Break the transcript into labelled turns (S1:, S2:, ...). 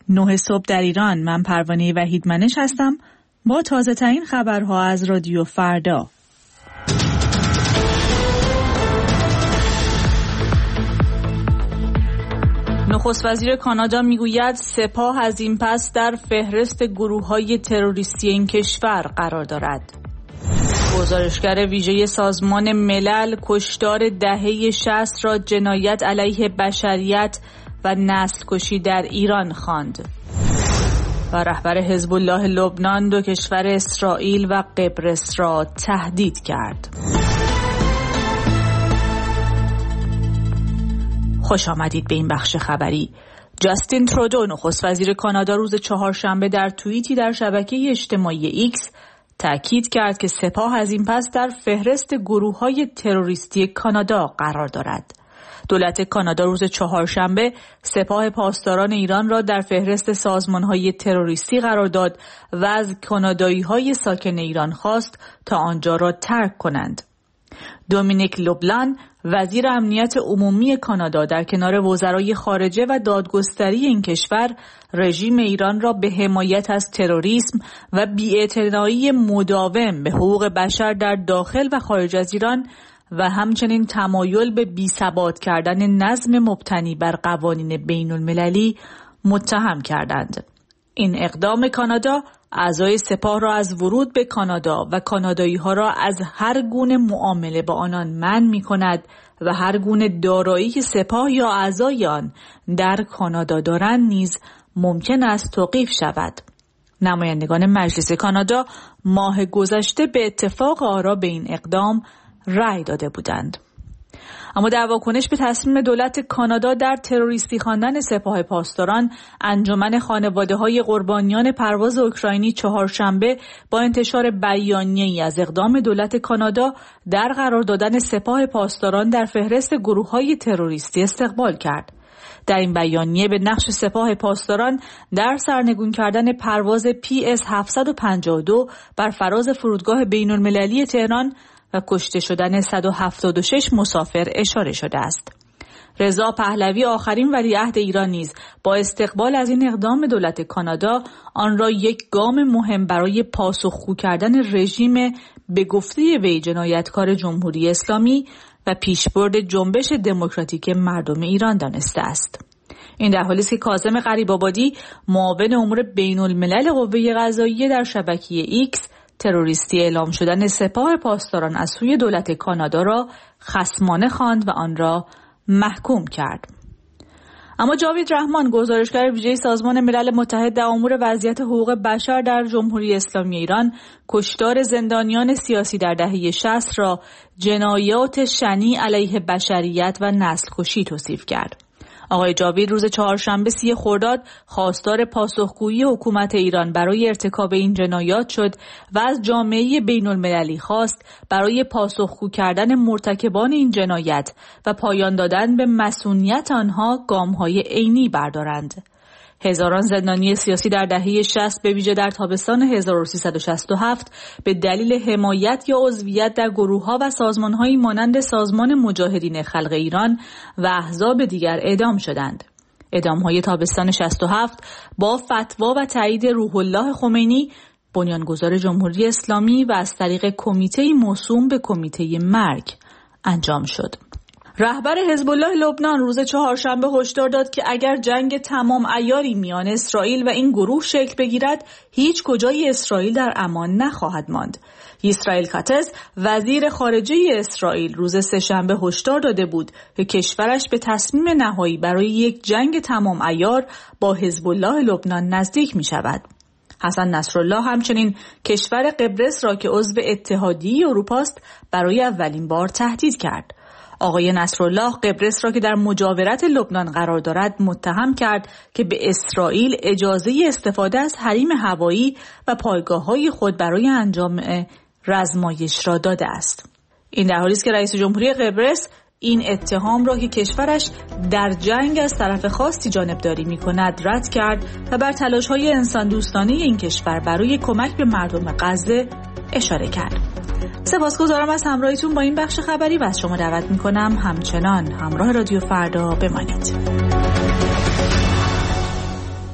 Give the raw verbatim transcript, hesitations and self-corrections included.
S1: نه صبح در ایران. من پروانه وحیدمنش هستم با تازه ترین خبرها از رادیو فردا. نخست وزیر کانادا میگوید سپاه از این پس در فهرست گروه‌های تروریستی این کشور قرار دارد. گزارشگر ویژه سازمان ملل کشتار دهه شصت را جنایت علیه بشریت و نسل کشی در ایران خواند. و رهبر حزب الله لبنان دو کشور اسرائیل و قبرس را تهدید کرد. خوش آمدید به این بخش خبری. جاستین ترودو نخست وزیر کانادا روز چهارشنبه در توییتی در شبکه اجتماعی ایکس تأکید کرد که سپاه از این پس در فهرست گروه‌های تروریستی کانادا قرار دارد. دولت کانادا روز چهارشنبه سپاه پاسداران ایران را در فهرست سازمان‌های تروریستی قرار داد و از کانادایی‌های ساکن ایران خواست تا آنجا را ترک کنند. دومینیک لوبلان وزیر امنیت عمومی کانادا در کنار وزرای خارجه و دادگستری این کشور رژیم ایران را به حمایت از تروریسم و بی‌اعتنایی مداوم به حقوق بشر در داخل و خارج از ایران و همچنین تمایل به بی‌ثبات کردن نظم مبتنی بر قوانین بین المللی متهم کردند. این اقدام کانادا اعضای سپاه را از ورود به کانادا و کانادایی‌ها را از هر گونه معامله با آنان منع می‌کند و هر گونه دارایی که سپاه یا اعضای آن در کانادا دارند نیز ممکن است توقیف شود. نمایندگان مجلس کانادا ماه گذشته به اتفاق آرا به این اقدام رأی داده بودند. اما در واکنش به تصمیم دولت کانادا در تروریستی خواندن سپاه پاسداران، انجمن خانواده‌های قربانیان پرواز اوکراینی چهارشنبه با انتشار بیانیه‌ای از اقدام دولت کانادا در قرار دادن سپاه پاسداران در فهرست گروه‌های تروریستی استقبال کرد. در این بیانیه به نقش سپاه پاسداران در سرنگون کردن پرواز پی اس هفتصد و پنجاه و دو بر فراز فرودگاه بین‌المللی تهران و کشته شدن صد و هفتاد و شش مسافر اشاره شده است. رضا پهلوی آخرین ولیعهد ایران نیز با استقبال از این اقدام دولت کانادا آن را یک گام مهم برای پاسخگو کردن رژیم به گفته وی جنایتکار جمهوری اسلامی و پیشبرد جنبش دموکراتیک مردم ایران دانسته است. این در حالی است که کاظم غریب‌آبادی معاون امور بین الملل قوه قضاییه در شبکه ایکس تروریستی اعلام شدن سپاه پاسداران از سوی دولت کانادا را خصمانه خواند و آن را محکوم کرد. اما جاوید رحمان گزارشگر ویژه سازمان ملل متحد در امور وضعیت حقوق بشر در جمهوری اسلامی ایران کشتار زندانیان سیاسی در دهه شصت را جنایات شنیع علیه بشریت و نسل کشی توصیف کرد. آقای جاوید روز چهارشنبه سی خرداد خواستار پاسخگویی حکومت ایران برای ارتکاب این جنایات شد و از جامعه بین المللی خواست برای پاسخگو کردن مرتکبان این جنایت و پایان دادن به مسئولیت آنها گام‌های عینی بردارند. هزاران زندانی سیاسی در دهه شصت به ویژه در تابستان هزار و سیصد و شصت و هفت به دلیل حمایت یا عضویت در گروه‌ها و سازمان‌هایی مانند سازمان مجاهدین خلق ایران و احزاب دیگر اعدام شدند. اعدام‌های تابستان شصت و هفت با فتوا و تایید روح الله خمینی بنیانگذار جمهوری اسلامی و از طریق کمیته موسوم به کمیته مرگ انجام شد. رهبر حزب الله لبنان روز چهارشنبه هشدار داد که اگر جنگ تمام عیاری میان اسرائیل و این گروه شکل بگیرد هیچ کجای اسرائیل در امان نخواهد ماند. اسرائیل کاتز وزیر خارجه اسرائیل روز سه‌شنبه هشدار داده بود که کشورش به تصمیم نهایی برای یک جنگ تمام عیار با حزب الله لبنان نزدیک می شود. حسن نصرالله همچنین کشور قبرس را که عضو اتحادیه اروپا است برای اولین بار تهدید کرد. آقای نصرالله قبرس را که در مجاورت لبنان قرار دارد متهم کرد که به اسرائیل اجازه استفاده از حریم هوایی و پایگاه‌های خود برای انجام رزمایش را داده است. این در حالی است که رئیس جمهوری قبرس این اتهام را که کشورش در جنگ از طرف خاصی جانبداری می‌کند رد کرد و بر تلاش‌های انسان دوستانه این کشور برای کمک به مردم غزه اشاره کرد. سپاسگزارم از همراهیتون با این بخش خبری و از شما دعوت می‌کنم همچنان همراه رادیو فردا بمانید.